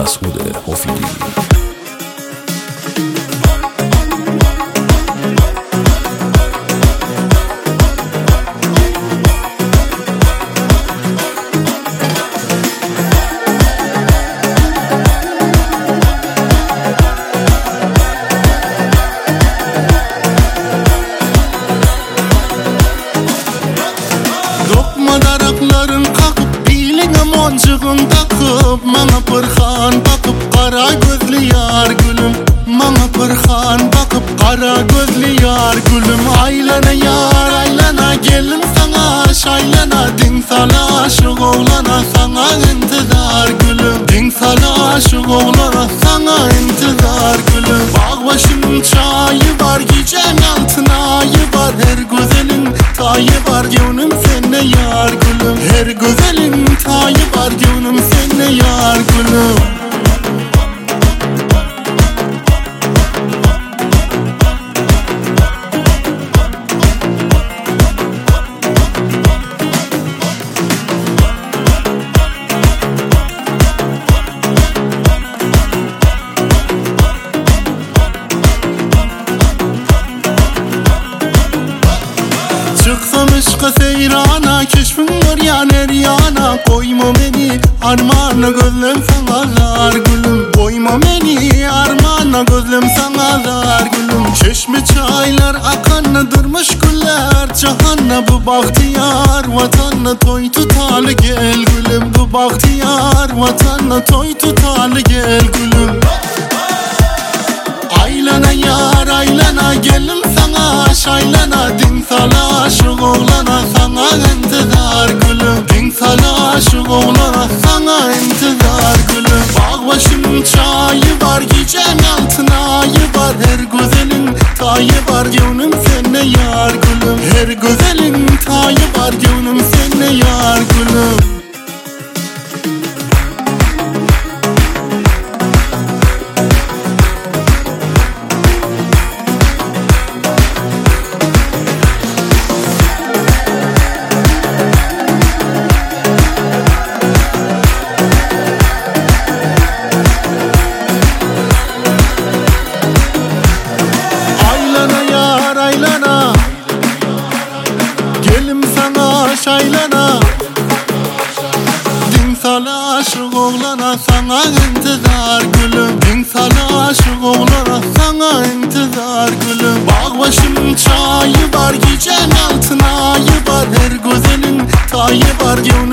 Asude Ofili. Darakların kakıp biline moncığın takıp Mana pırhan bakıp kara gözlü yar gülüm Mana pırhan bakıp kara gözlü yar gülüm Aylana yar aylana gelin sana şaylana Din sana aşık oğlana sana intizar gülüm Din sana aşık oğlana sana intizar gülüm Bağ başının çayı var gecen altına ayı var Her güzelin tayı var gönlüm sende yar gülüm Her güzelin tayı var gönlüm sende yar gülüm Çıksam ışka seyrana keşfin var yan her yana Koyma beni armağana gözlem sana zar gülüm Koyma beni armağana gözlem sana zar gülüm Çeşme çaylar akanna durmuş güller Cahanna bu bahtiyar vatanna toy tutalı gel gülüm Bu bahtiyar vatanna toy tutalı gel gülüm Aylana yar aylana gelin sana şaylana Din sana aşık oğlana sana intizar gülüm Din sana aşık oğlana sana intizar gülüm Bağ başının çayı var gecen altına ayı var Her güzelin tayı var gönlüm sende yar gülüm Her güzelin tayı var gönlüm sende yar gülüm Aylana gelim sana şaylana Din sana aşık oğlana sana intizar gülüm Din sana aşık oğlana sana intizar gülüm Bağ başının çayı var gecen altına ayı var Her güzelin tayı var